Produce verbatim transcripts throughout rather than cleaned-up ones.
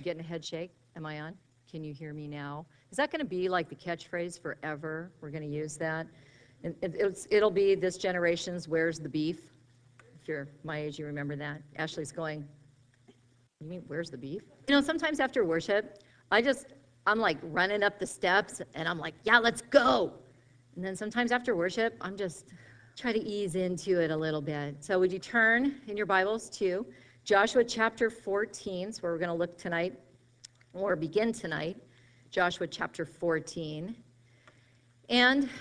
getting a head shake? Am I on? Can you hear me now? Is that going to be like the catchphrase forever? We're going to use that. And it, it's, it'll be this generation's "Where's the beef?" If you're my age, you remember that. Ashley's going, "You mean where's the beef?" You know, sometimes after worship, I just, I'm like running up the steps and I'm like, yeah, let's go. And then sometimes after worship, I'm just try to ease into it a little bit. So would you turn in your Bibles to Joshua chapter fourteen, so where we're going to look tonight, or begin tonight, Joshua chapter fourteen. And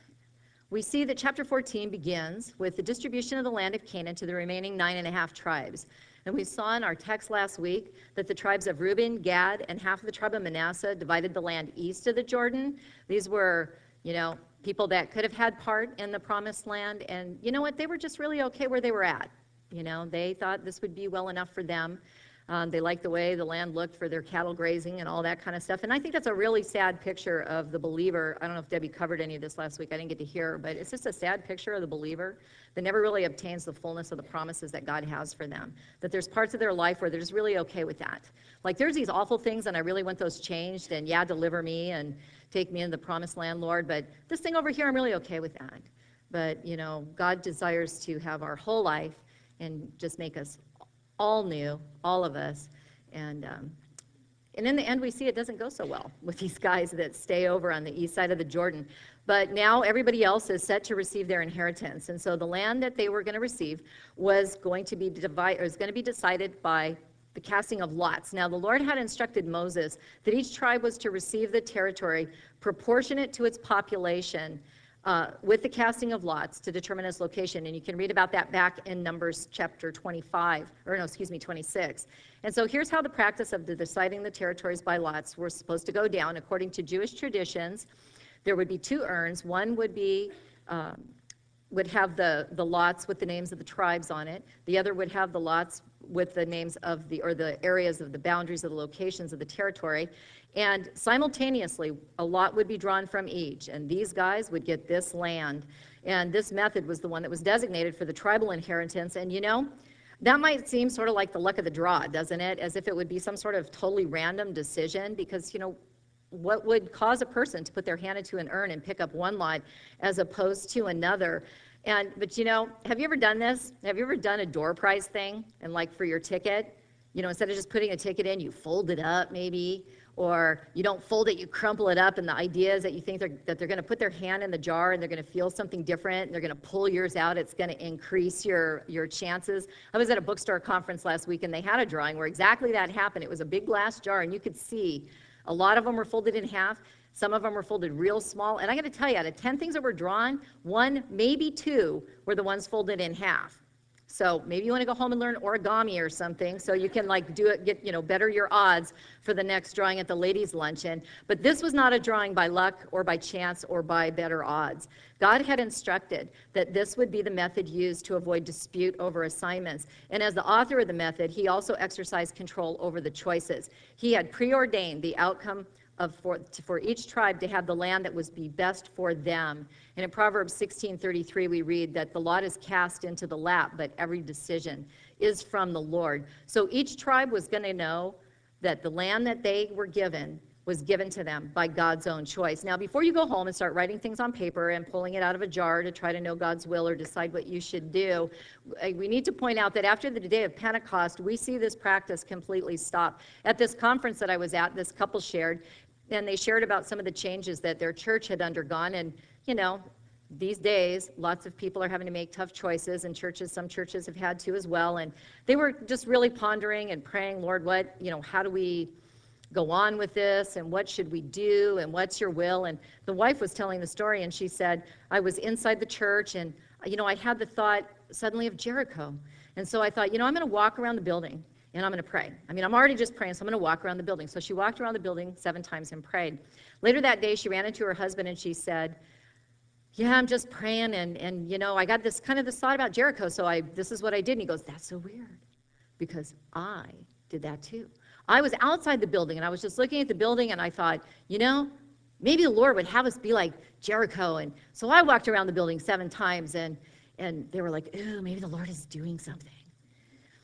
we see that chapter fourteen begins with the distribution of the land of Canaan to the remaining nine and a half tribes. And we saw in our text last week that the tribes of Reuben, Gad, and half of the tribe of Manasseh divided the land east of the Jordan. These were, you know, people that could have had part in the promised land. And you know what? They were just really okay where they were at. You know, they thought this would be well enough for them. Um, they liked the way the land looked for their cattle grazing and all that kind of stuff. And I think that's a really sad picture of the believer. I don't know if Debbie covered any of this last week. I didn't get to hear, but it's just a sad picture of the believer that never really obtains the fullness of the promises that God has for them. That there's parts of their life where they're just really okay with that. Like there's these awful things and I really want those changed, and yeah, deliver me and take me into the promised land, Lord. But this thing over here, I'm really okay with that. But, you know, God desires to have our whole life and just make us all new, all of us. And um, and in the end, we see it doesn't go so well with these guys that stay over on the east side of the Jordan. But now everybody else is set to receive their inheritance. And so the land that they were going to receive was going to be divided, or was going to be decided by the casting of lots. Now the Lord had instructed Moses that each tribe was to receive the territory proportionate to its population, Uh, with the casting of lots to determine its location. And you can read about that back in Numbers chapter twenty-five, or no, excuse me, twenty-six. And so here's how the practice of the deciding the territories by lots were supposed to go down. According to Jewish traditions, there would be two urns. One would be um, would have the, the lots with the names of the tribes on it. The other would have the lots with the names of the, or the areas of the boundaries of the locations of the territory. And simultaneously, a lot would be drawn from each, and these guys would get this land. And this method was the one that was designated for the tribal inheritance. And you know, that might seem sort of like the luck of the draw, doesn't it? As if it would be some sort of totally random decision, because, you know, what would cause a person to put their hand into an urn and pick up one lot as opposed to another? And, but you know, have you ever done this? Have you ever done a door prize thing? And like for your ticket, you know, instead of just putting a ticket in, you fold it up maybe, or you don't fold it, you crumple it up, and the idea is that you think they're, that they're going to put their hand in the jar and they're going to feel something different, and they're going to pull yours out. It's going to increase your, your chances. I was at a bookstore conference last week, and they had a drawing where exactly that happened. It was a big glass jar, and you could see a lot of them were folded in half. Some of them were folded real small. And I got to tell you, out of ten things that were drawn, one, maybe two, were the ones folded in half. So maybe you want to go home and learn origami or something so you can like do it, get, you know, better your odds for the next drawing at the ladies' luncheon. But this was not a drawing by luck or by chance or by better odds. God had instructed that this would be the method used to avoid dispute over assignments. And as the author of the method, he also exercised control over the choices. He had preordained the outcome of for, for each tribe to have the land that was be best for them. And in Proverbs sixteen thirty-three, we read that the lot is cast into the lap, but every decision is from the Lord. So each tribe was going to know that the land that they were given was given to them by God's own choice. Now, before you go home and start writing things on paper and pulling it out of a jar to try to know God's will or decide what you should do, we need to point out that after the day of Pentecost, we see this practice completely stop. At this conference that I was at, this couple shared, and they shared about some of the changes that their church had undergone. And, you know, these days, lots of people are having to make tough choices, and churches, some churches have had to as well. And they were just really pondering and praying, Lord, what, you know, how do we go on with this, and what should we do, and what's your will? And the wife was telling the story, and she said, I was inside the church, and, you know, I had the thought suddenly of Jericho. And so I thought, you know, I'm going to walk around the building, and I'm going to pray. I mean, I'm already just praying, so I'm going to walk around the building. So she walked around the building seven times and prayed. Later that day, she ran into her husband, and she said, yeah, I'm just praying, and, and you know, I got this kind of this thought about Jericho, so I this is what I did. And he goes, that's so weird, because I did that too. I was outside the building, and I was just looking at the building, and I thought, you know, maybe the Lord would have us be like Jericho. And so I walked around the building seven times, and, and they were like, ooh, maybe the Lord is doing something.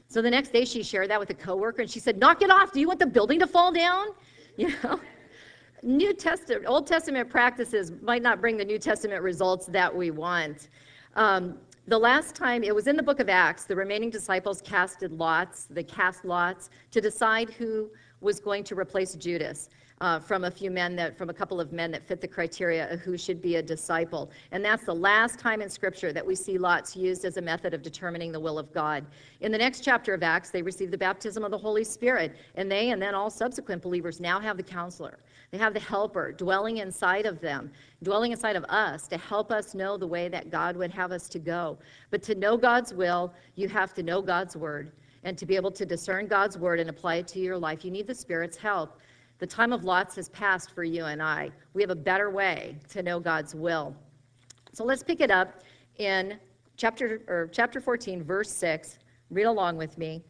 So the next day she shared that with a coworker, and she said, knock it off. Do you want the building to fall down? You know? New Testament, Old Testament practices might not bring the New Testament results that we want. Um, the last time, it was in the book of Acts, the remaining disciples casted lots, they cast lots to decide who was going to replace Judas. Uh, from a few men that, from a couple of men that fit the criteria of who should be a disciple. And that's the last time in Scripture that we see lots used as a method of determining the will of God. In the next chapter of Acts, they receive the baptism of the Holy Spirit, and they and then all subsequent believers now have the counselor. They have the helper dwelling inside of them, dwelling inside of us to help us know the way that God would have us to go. But to know God's will, you have to know God's word. And to be able to discern God's word and apply it to your life, you need the Spirit's help. The time of lots has passed for you and I. We have a better way to know God's will. So let's pick it up in chapter or chapter fourteen, verse six. Read along with me.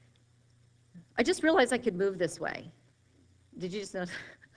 I just realized I could move this way. Did you just know?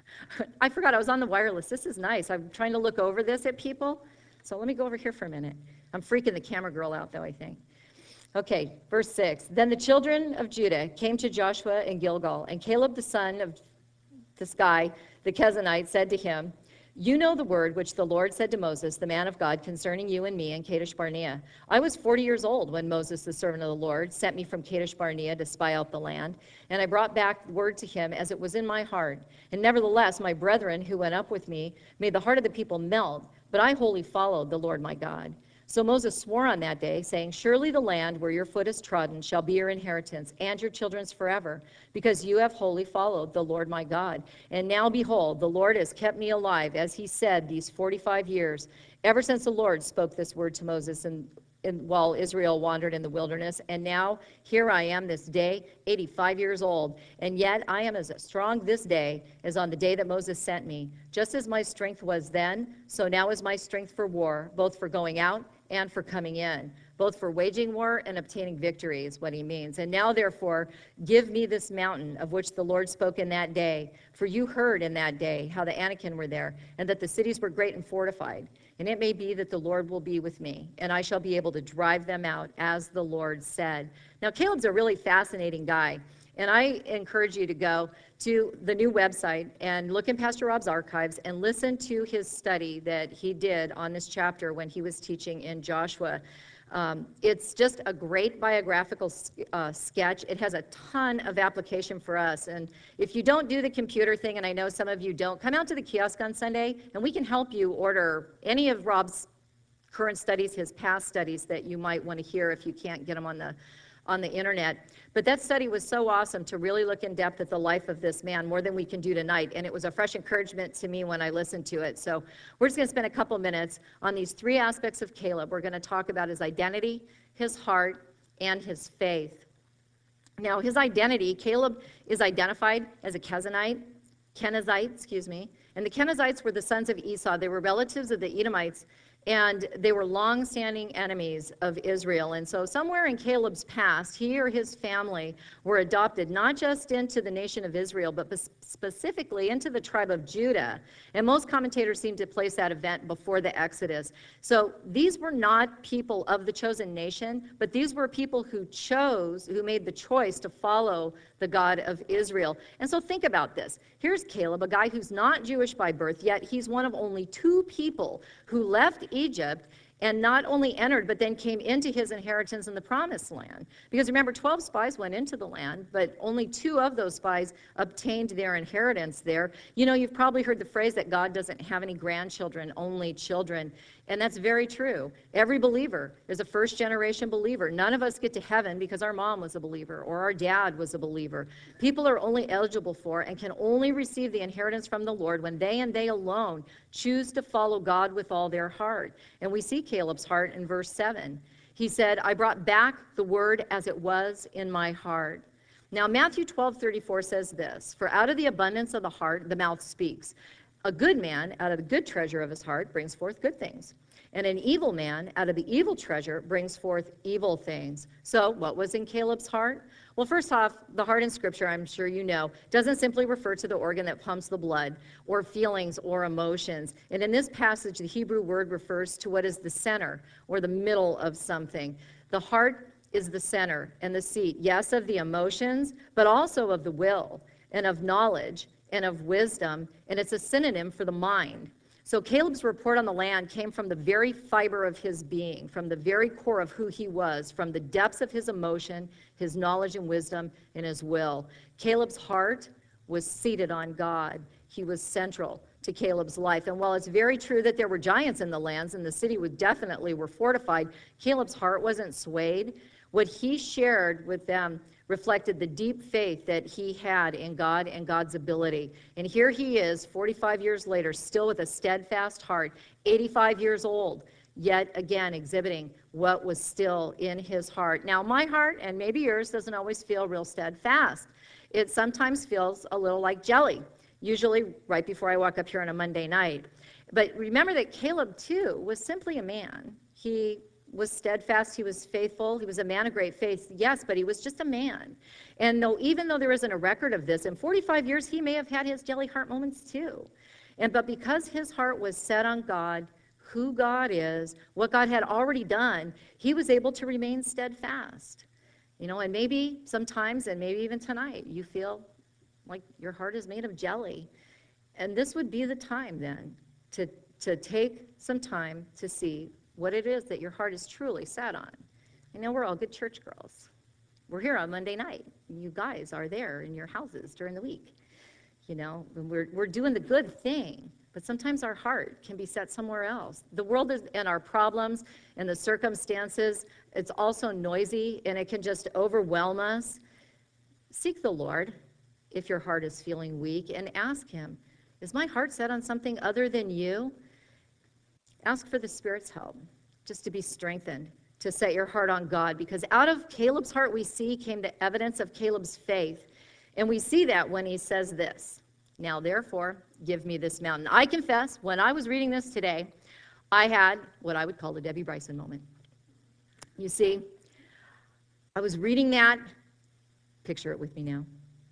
I forgot I was on the wireless. This is nice. I'm trying to look over this at people. So let me go over here for a minute. I'm freaking the camera girl out, though, I think. Okay, verse six. Then the children of Judah came to Joshua in Gilgal, and Caleb the son of this guy, the Kenizzite, said to him, you know the word which the Lord said to Moses, the man of God, concerning you and me in Kadesh Barnea. I was forty years old when Moses, the servant of the Lord, sent me from Kadesh Barnea to spy out the land. And I brought back word to him as it was in my heart. And nevertheless, my brethren who went up with me made the heart of the people melt, but I wholly followed the Lord my God. So Moses swore on that day, saying, surely the land where your foot is trodden shall be your inheritance, and your children's forever, because you have wholly followed the Lord my God. And now behold, the Lord has kept me alive, as he said, these forty-five years, ever since the Lord spoke this word to Moses and in, while Israel wandered in the wilderness. And now here I am this day, eighty-five years old, and yet I am as strong this day as on the day that Moses sent me. Just as my strength was then, so now is my strength for war, both for going out and for coming in, both for waging war and obtaining victory is what he means. And now, therefore, give me this mountain of which the Lord spoke in that day. For you heard in that day how the Anakim were there, and that the cities were great and fortified. And it may be that the Lord will be with me, and I shall be able to drive them out, as the Lord said. Now, Caleb's a really fascinating guy. And I encourage you to go to the new website and look in Pastor Rob's archives and listen to his study that he did on this chapter when he was teaching in Joshua. Um, it's just a great biographical uh, sketch. It has a ton of application for us. And if you don't do the computer thing, and I know some of you don't, come out to the kiosk on Sunday, and we can help you order any of Rob's current studies, his past studies that you might want to hear if you can't get them on the on the internet. But that study was so awesome to really look in depth at the life of this man, more than we can do tonight. And it was a fresh encouragement to me when I listened to it. So we're just going to spend a couple minutes on these three aspects of Caleb. We're going to talk about his identity, his heart, and his faith. Now, his identity, Caleb is identified as a Kenizzite, Kenizzite, excuse me. And the Kenizzites were the sons of Esau. They were relatives of the Edomites, and they were long-standing enemies of Israel. And so somewhere in Caleb's past, he or his family were adopted not just into the nation of Israel, but specifically into the tribe of Judah. And most commentators seem to place that event before the Exodus. So these were not people of the chosen nation, but these were people who chose, who made the choice to follow the God of Israel. And so think about this. Here's Caleb, a guy who's not Jewish by birth, yet he's one of only two people who left Egypt and not only entered, but then came into his inheritance in the promised land. Because remember, twelve spies went into the land, but only two of those spies obtained their inheritance there. You know, you've probably heard the phrase that God doesn't have any grandchildren, only children. And that's very true. Every believer is a first-generation believer. None of us get to heaven because our mom was a believer or our dad was a believer. People are only eligible for and can only receive the inheritance from the Lord when they and they alone choose to follow God with all their heart. And we see Caleb's heart in verse seven. He said, I brought back the word as it was in my heart. Now, Matthew twelve thirty-four says this, for out of the abundance of the heart, the mouth speaks. A good man, out of the good treasure of his heart, brings forth good things. And an evil man, out of the evil treasure, brings forth evil things. So what was in Caleb's heart? Well, first off, the heart in Scripture, I'm sure you know, doesn't simply refer to the organ that pumps the blood, or feelings, or emotions. And in this passage, the Hebrew word refers to what is the center, or the middle of something. The heart is the center and the seat, yes, of the emotions, but also of the will and of knowledge and of wisdom, and it's a synonym for the mind. So Caleb's report on the land came from the very fiber of his being, from the very core of who he was, from the depths of his emotion, his knowledge and wisdom, and his will. Caleb's heart was seated on God. He was central to Caleb's life. And while it's very true that there were giants in the lands and the city was definitely were fortified, Caleb's heart wasn't swayed. What he shared with them reflected the deep faith that he had in God and God's ability. And here he is, forty-five years later, still with a steadfast heart, eighty-five years old, yet again exhibiting what was still in his heart. Now, my heart, and maybe yours, doesn't always feel real steadfast. It sometimes feels a little like jelly, usually right before I walk up here on a Monday night. But remember that Caleb, too, was simply a man. He was steadfast, he was faithful, he was a man of great faith, yes, but he was just a man. And no, even though there isn't a record of this, in forty-five years he may have had his jelly heart moments too. And but because his heart was set on God, who God is, what God had already done, he was able to remain steadfast. You know, and maybe sometimes, and maybe even tonight, you feel like your heart is made of jelly. And this would be the time then to, to take some time to see what it is that your heart is truly set on. I know we're all good church girls. We're here on Monday night. You guys are there in your houses during the week. You know, and we're, we're doing the good thing, but sometimes our heart can be set somewhere else. The world is, and our problems and the circumstances, it's also noisy and it can just overwhelm us. Seek the Lord if your heart is feeling weak and ask him, is my heart set on something other than you? Ask for the Spirit's help, just to be strengthened, to set your heart on God, because out of Caleb's heart we see came the evidence of Caleb's faith, and we see that when he says this, now therefore give me this mountain. I confess, when I was reading this today, I had what I would call a Debbie Bryson moment. You see, I was reading that, picture it with me now.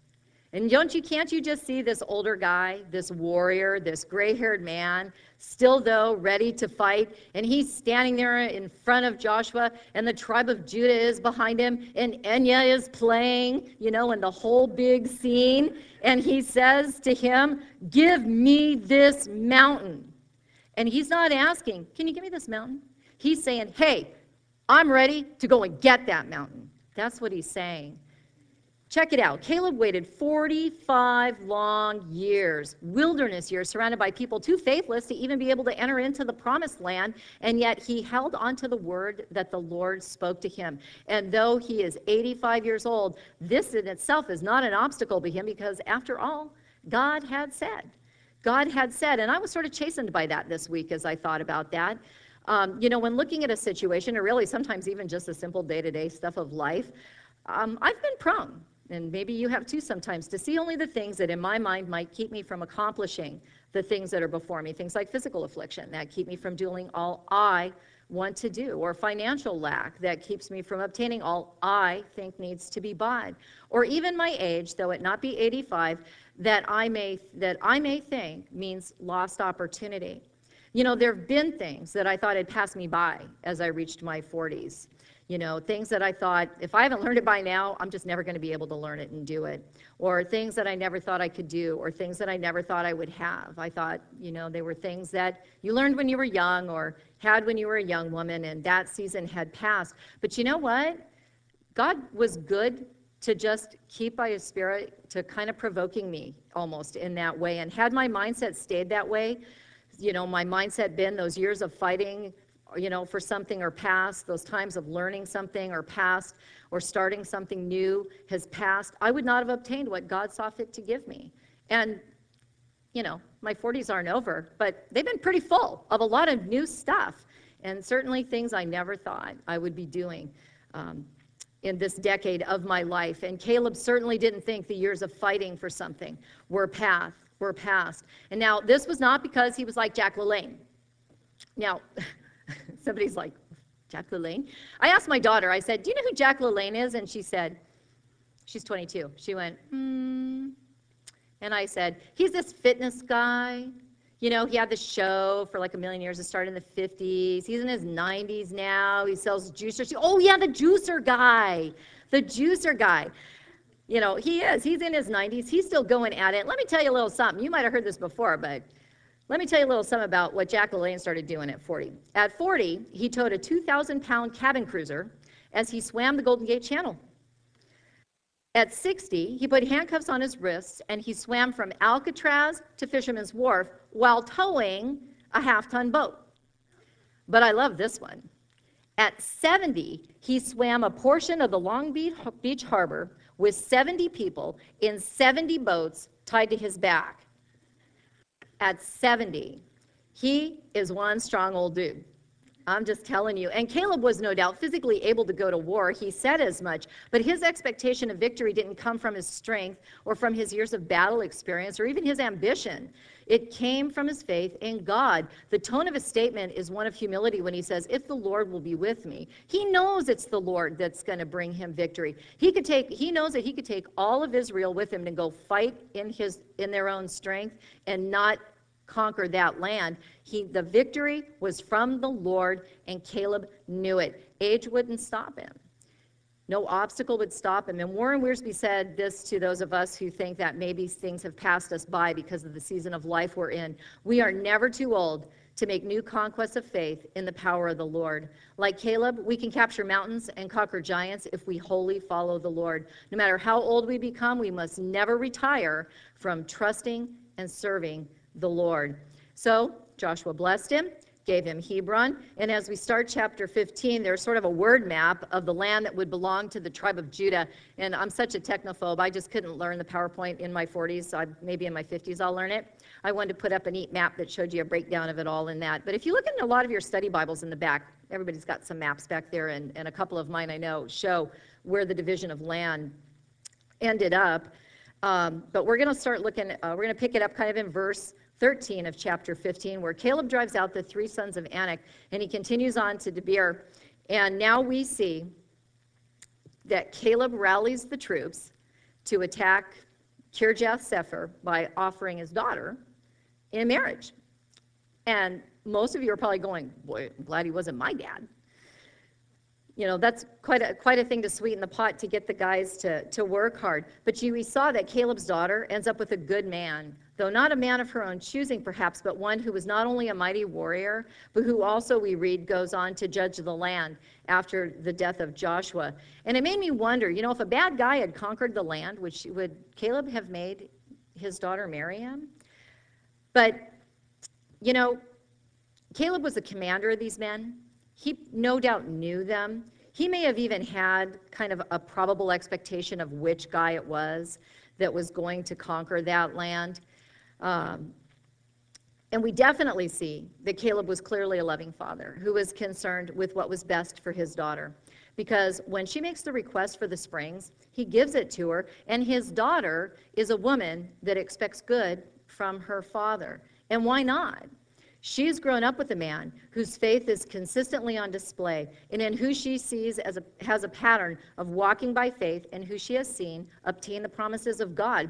And don't you, can't you just see this older guy, this warrior, this gray-haired man, still though ready to fight, and he's standing there in front of Joshua, and the tribe of Judah is behind him, and Enya is playing, you know, in the whole big scene, and he says to him, give me this mountain. And he's not asking, can you give me this mountain? He's saying, hey, I'm ready to go and get that mountain. That's what he's saying. Check it out. Caleb waited forty-five long years, wilderness years, surrounded by people too faithless to even be able to enter into the promised land, and yet he held onto the word that the Lord spoke to him. And though he is eighty-five years old, this in itself is not an obstacle to him, because after all, God had said. God had said, and I was sort of chastened by that this week as I thought about that. Um, you know, when looking at a situation, or really sometimes even just the simple day-to-day stuff of life, um, I've been prone, and maybe you have too sometimes, to see only the things that in my mind might keep me from accomplishing the things that are before me, things like physical affliction that keep me from doing all I want to do, or financial lack that keeps me from obtaining all I think needs to be bought, or even my age, though it not be eighty-five, that I may that I may think means lost opportunity. You know, there have been things that I thought had passed me by as I reached my forties. You know, things that I thought, if I haven't learned it by now, I'm just never going to be able to learn it and do it. Or things that I never thought I could do, or things that I never thought I would have. I thought, you know, they were things that you learned when you were young or had when you were a young woman, and that season had passed. But you know what? God was good to just keep by his Spirit, to kind of provoking me almost in that way. And had my mindset stayed that way, you know, my mindset been those years of fighting, you know, for something or past, those times of learning something or past, or starting something new has passed, I would not have obtained what God saw fit to give me. And, you know, my forties aren't over, but they've been pretty full of a lot of new stuff, and certainly things I never thought I would be doing um, in this decade of my life. And Caleb certainly didn't think the years of fighting for something were past. Were past. And now, this was not because he was like Jack LaLanne. Now, somebody's like, Jack LaLanne? I asked my daughter, I said, do you know who Jack LaLanne is? And she said, she's twenty-two. She went, hmm. And I said, he's this fitness guy. You know, he had the show for like a million years. It started in the fifties. He's in his nineties now. He sells juicers. Oh, yeah, the juicer guy. The juicer guy. You know, he is. He's in his nineties. He's still going at it. Let me tell you a little something. You might have heard this before, but let me tell you a little something about what Jack LaLanne started doing at forty. At forty, he towed a two thousand pound cabin cruiser as he swam the Golden Gate Channel. At sixty, he put handcuffs on his wrists and he swam from Alcatraz to Fisherman's Wharf while towing a half-ton boat. But I love this one. At seventy, he swam a portion of the Long Beach Harbor with seventy people in seventy boats tied to his back. At seventy, he is one strong old dude. I'm just telling you. And Caleb was no doubt physically able to go to war. He said as much. But his expectation of victory didn't come from his strength or from his years of battle experience or even his ambition. It came from his faith in God. The tone of his statement is one of humility when he says, if the Lord will be with me. He knows it's the Lord that's going to bring him victory. He could take, he knows that he could take all of Israel with him and go fight in his, in their own strength and not conquer that land. He, the victory was from the Lord, and Caleb knew it. Age wouldn't stop him. No obstacle would stop him. And Warren Wiersbe said this to those of us who think that maybe things have passed us by because of the season of life we're in. We are never too old to make new conquests of faith in the power of the Lord. Like Caleb, we can capture mountains and conquer giants if we wholly follow the Lord. No matter how old we become, we must never retire from trusting and serving the Lord. So Joshua blessed him, gave him Hebron, and as we start chapter fifteen, there's sort of a word map of the land that would belong to the tribe of Judah. And I'm such a technophobe, I just couldn't learn the PowerPoint in my forties, so I, maybe in my fifties I'll learn it. I wanted to put up a neat map that showed you a breakdown of it all in that. But if you look in a lot of your study Bibles in the back, everybody's got some maps back there, and, and a couple of mine I know show where the division of land ended up. Um, but we're going to start looking, uh, we're going to pick it up kind of in verse thirteen of chapter fifteen, where Caleb drives out the three sons of Anak, and he continues on to Debir. And now we see that Caleb rallies the troops to attack Kirjath Sepher by offering his daughter in marriage. And most of you are probably going, boy, I'm glad he wasn't my dad. You know, that's quite a, quite a thing to sweeten the pot to get the guys to, to work hard. But you, we saw that Caleb's daughter ends up with a good man, though not a man of her own choosing perhaps, but one who was not only a mighty warrior, but who also, we read, goes on to judge the land after the death of Joshua. And it made me wonder, you know, if a bad guy had conquered the land, would, she, would Caleb have made his daughter marry him? But, you know, Caleb was the commander of these men. He no doubt knew them. He may have even had kind of a probable expectation of which guy it was that was going to conquer that land. Um, and we definitely see that Caleb was clearly a loving father who was concerned with what was best for his daughter. Because when she makes the request for the springs, he gives it to her, and his daughter is a woman that expects good from her father. And why not? She's grown up with a man whose faith is consistently on display, and in who she sees as a, has a pattern of walking by faith, and who she has seen obtain the promises of God.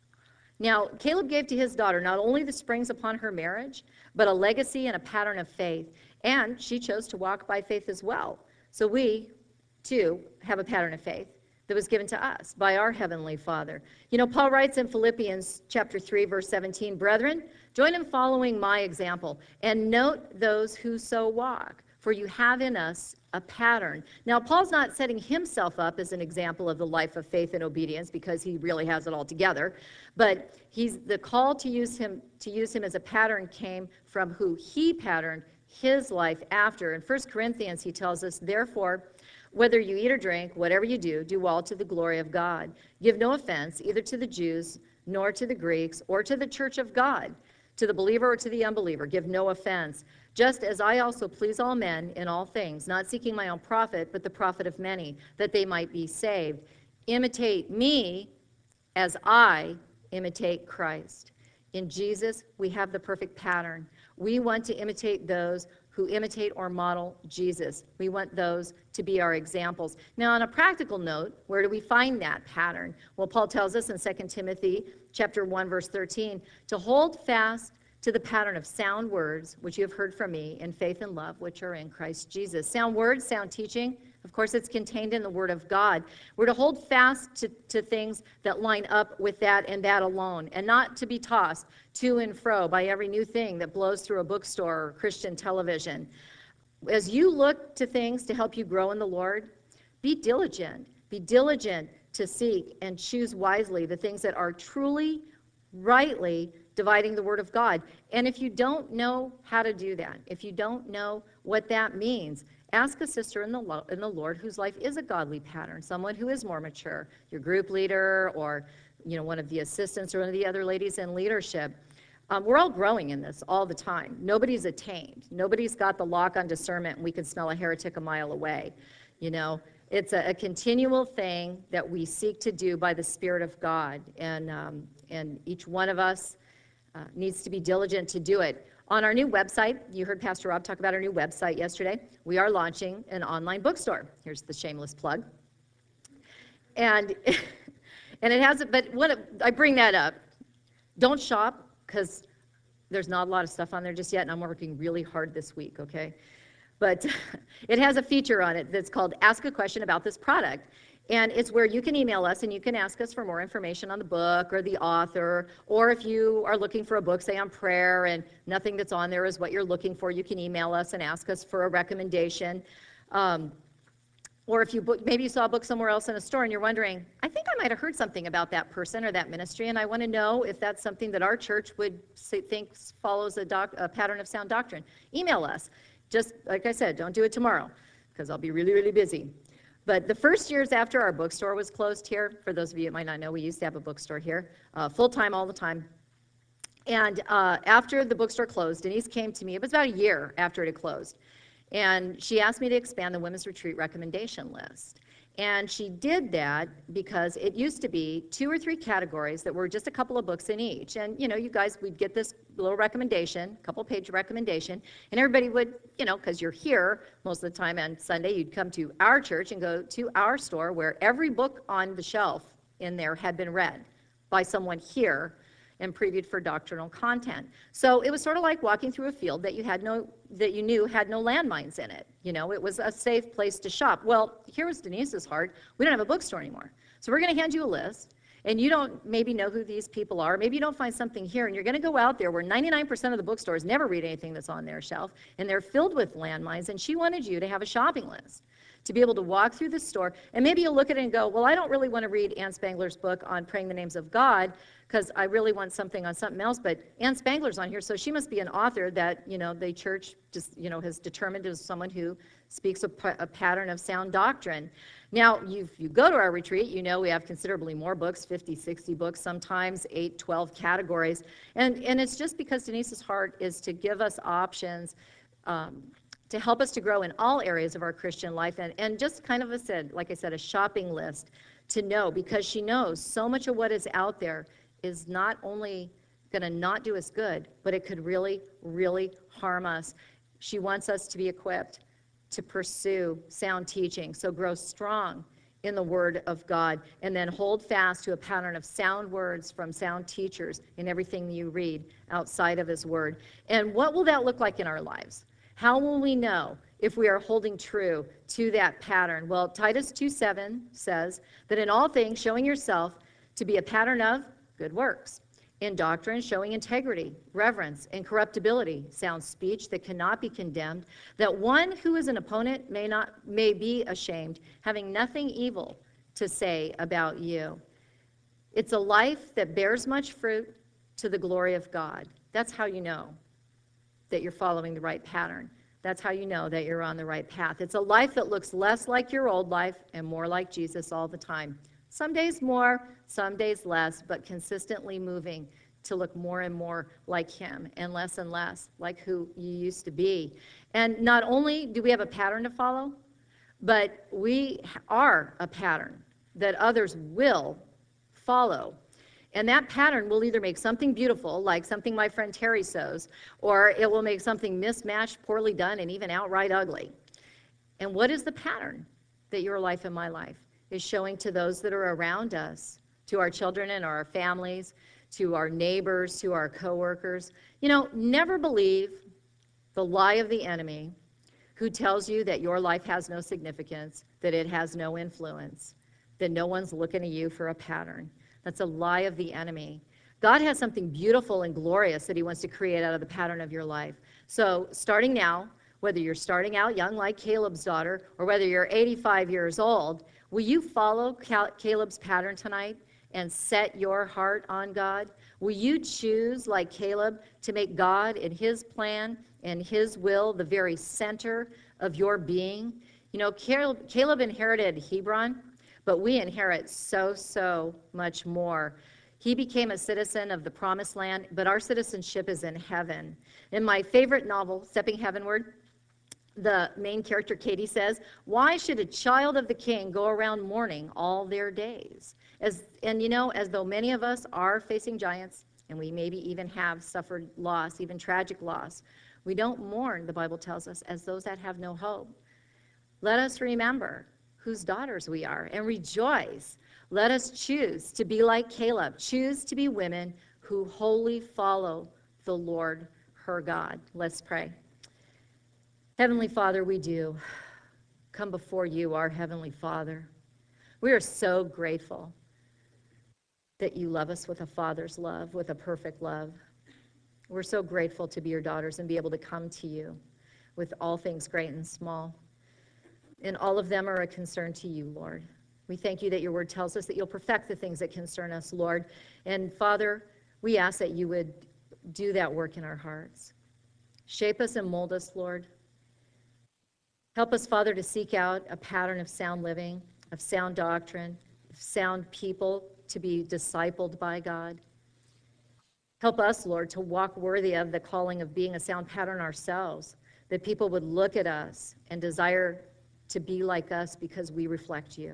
Now, Caleb gave to his daughter not only the springs upon her marriage, but a legacy and a pattern of faith, and she chose to walk by faith as well. So we, too, have a pattern of faith that was given to us by our Heavenly Father. You know, Paul writes in Philippians chapter three, verse seventeen, "Brethren, join in following my example, and note those who so walk, for you have in us a pattern." Now, Paul's not setting himself up as an example of the life of faith and obedience because he really has it all together, but he's the call to use him to use him as a pattern came from who he patterned his life after. In First Corinthians, he tells us, "Therefore, whether you eat or drink, whatever you do, do all to the glory of God. Give no offense either to the Jews, nor to the Greeks, or to the church of God. To the believer or to the unbeliever, give no offense. Just as I also please all men in all things, not seeking my own profit, but the profit of many, that they might be saved. Imitate me as I imitate Christ." In Jesus, we have the perfect pattern. We want to imitate those who imitate or model Jesus. We want those to be our examples. Now, on a practical note, where do we find that pattern? Well, Paul tells us in Second Timothy chapter one, verse thirteen, to hold fast to the pattern of sound words, which you have heard from me, in faith and love, which are in Christ Jesus. Sound words, sound teaching, of course, it's contained in the Word of God. We're to hold fast to, to things that line up with that and that alone, and not to be tossed to and fro by every new thing that blows through a bookstore or Christian television. As you look to things to help you grow in the Lord, be diligent. Be diligent to seek and choose wisely the things that are truly, rightly dividing the Word of God. And if you don't know how to do that, if you don't know what that means, ask a sister in the, lo- in the Lord whose life is a godly pattern, someone who is more mature, your group leader or you know one of the assistants or one of the other ladies in leadership. Um, we're all growing in this all the time. Nobody's attained. Nobody's got the lock on discernment and we can smell a heretic a mile away. You know, it's a, a continual thing that we seek to do by the Spirit of God. And, um, and each one of us uh, needs to be diligent to do it. On our new website, you heard Pastor Rob talk about our new website yesterday. We are launching an online bookstore. Here's the shameless plug. And, and it has, but what I bring that up, don't shop, because there's not a lot of stuff on there just yet, and I'm working really hard this week, okay? But it has a feature on it that's called Ask a Question About This Product. And it's where you can email us and you can ask us for more information on the book or the author, or if you are looking for a book, say on prayer, and nothing that's on there is what you're looking for, you can email us and ask us for a recommendation. Um, Or if you book, maybe you saw a book somewhere else in a store and you're wondering, I think I might have heard something about that person or that ministry, and I want to know if that's something that our church would say, think follows a, doc, a pattern of sound doctrine. Email us. Just like I said, don't do it tomorrow because I'll be really, really busy. But the first years after our bookstore was closed here, for those of you that might not know, we used to have a bookstore here, uh, full-time all the time. And uh, after the bookstore closed, Denise came to me, it was about a year after it had closed, and she asked me to expand the women's retreat recommendation list. And she did that because it used to be two or three categories that were just a couple of books in each. And, you know, you guys, we'd get this little recommendation, couple page recommendation, and everybody would, you know, because you're here most of the time on Sunday, you'd come to our church and go to our store where every book on the shelf in there had been read by someone here and previewed for doctrinal content. So it was sort of like walking through a field that you had no, that you knew had no landmines in it. You know, it was a safe place to shop. Well, here was Denise's heart. We don't have a bookstore anymore. So we're going to hand you a list, and you don't maybe know who these people are. Maybe you don't find something here, and you're going to go out there where ninety-nine percent of the bookstores never read anything that's on their shelf, and they're filled with landmines, and she wanted you to have a shopping list, to be able to walk through the store, and maybe you'll look at it and go, well, I don't really want to read Ann Spangler's book on praying the names of God, because I really want something on something else, but Ann Spangler's on here, so she must be an author that, you know, the church just, you know, has determined as someone who speaks a, a pattern of sound doctrine. Now, you, if you go to our retreat, you know we have considerably more books, fifty, sixty books, sometimes eight, twelve categories, and, and it's just because Denise's heart is to give us options, um, to help us to grow in all areas of our Christian life, and, and just kind of, a said, like I said, a shopping list to know, because she knows so much of what is out there is not only going to not do us good, but it could really, really harm us. She wants us to be equipped to pursue sound teaching, so grow strong in the Word of God, and then hold fast to a pattern of sound words from sound teachers in everything you read outside of His Word. And what will that look like in our lives? How will we know if we are holding true to that pattern? Well, Titus two seven says that in all things showing yourself to be a pattern of good works, in doctrine showing integrity, reverence, incorruptibility, sound speech that cannot be condemned, that one who is an opponent may not may be ashamed, having nothing evil to say about you. It's a life that bears much fruit to the glory of God. That's how you know that you're following the right pattern. That's how you know that you're on the right path. It's a life that looks less like your old life and more like Jesus all the time. Some days more, some days less, but consistently moving to look more and more like Him and less and less like who you used to be. And not only do we have a pattern to follow, but we are a pattern that others will follow. And that pattern will either make something beautiful, like something my friend Terry sews, or it will make something mismatched, poorly done, and even outright ugly. And what is the pattern that your life and my life is showing to those that are around us, to our children and our families, to our neighbors, to our coworkers. You know, never believe the lie of the enemy who tells you that your life has no significance, that it has no influence, that no one's looking at you for a pattern. That's a lie of the enemy. God has something beautiful and glorious that he wants to create out of the pattern of your life. So starting now, whether you're starting out young like Caleb's daughter or whether you're eighty-five years old, will you follow Caleb's pattern tonight and set your heart on God? Will you choose, like Caleb, to make God and his plan and his will the very center of your being? You know, Caleb, Caleb inherited Hebron, but we inherit so, so much more. He became a citizen of the promised land, but our citizenship is in heaven. In my favorite novel, Stepping Heavenward, the main character, Katie, says, why should a child of the king go around mourning all their days? As, and you know, as though many of us are facing giants, and we maybe even have suffered loss, even tragic loss, we don't mourn, the Bible tells us, as those that have no hope. Let us remember whose daughters we are and rejoice. Let us choose to be like Caleb, choose to be women who wholly follow the Lord her God. Let's pray. Heavenly Father, we do come before you, our Heavenly Father. We are so grateful that you love us with a father's love, with a perfect love. We're so grateful to be your daughters and be able to come to you with all things great and small. And all of them are a concern to you, Lord. We thank you that your word tells us that you'll perfect the things that concern us, Lord. And Father, we ask that you would do that work in our hearts. Shape us and mold us, Lord. Help us, Father, to seek out a pattern of sound living, of sound doctrine, of sound people to be discipled by God. Help us, Lord, to walk worthy of the calling of being a sound pattern ourselves, that people would look at us and desire to be like us because we reflect you.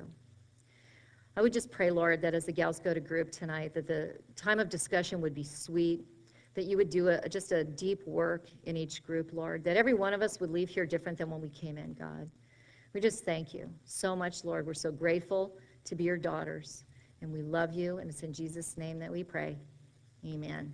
I would just pray, Lord, that as the gals go to group tonight, that the time of discussion would be sweet, that you would do a, just a deep work in each group, Lord, that every one of us would leave here different than when we came in, God. We just thank you so much, Lord. We're so grateful to be your daughters, and we love you, and it's in Jesus' name that we pray. Amen.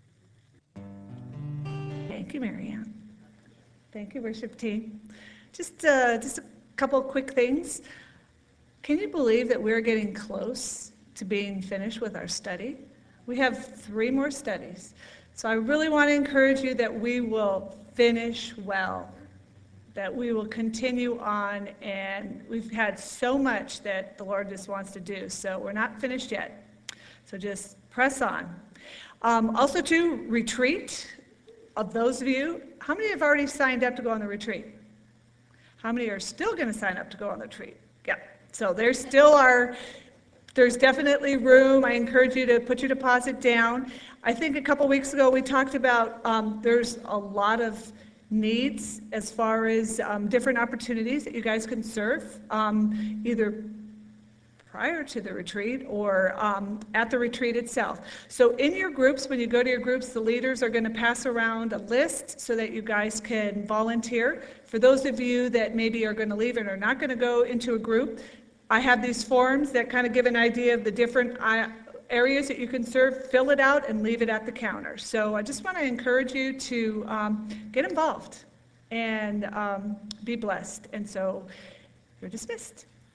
Thank you, Marianne. Thank you, worship team. Just, uh, just a couple quick things. Can you believe that we're getting close to being finished with our study? We have three more studies. So I really want to encourage you that we will finish well, that we will continue on, and we've had so much that the Lord just wants to do. So we're not finished yet. So just press on. Um, also, to retreat, of those of you, how many have already signed up to go on the retreat? How many are still going to sign up to go on the retreat? Yeah. So there's still are, there's definitely room. I encourage you to put your deposit down. I think a couple weeks ago we talked about um, there's a lot of needs as far as um, different opportunities that you guys can serve, um, either prior to the retreat or um, at the retreat itself. So in your groups, when you go to your groups, the leaders are going to pass around a list so that you guys can volunteer. For those of you that maybe are going to leave and are not going to go into a group, I have these forms that kind of give an idea of the different uh, areas that you can serve. Fill it out and leave it at the counter. So I just want to encourage you to um, get involved and um, be blessed. And so you're dismissed.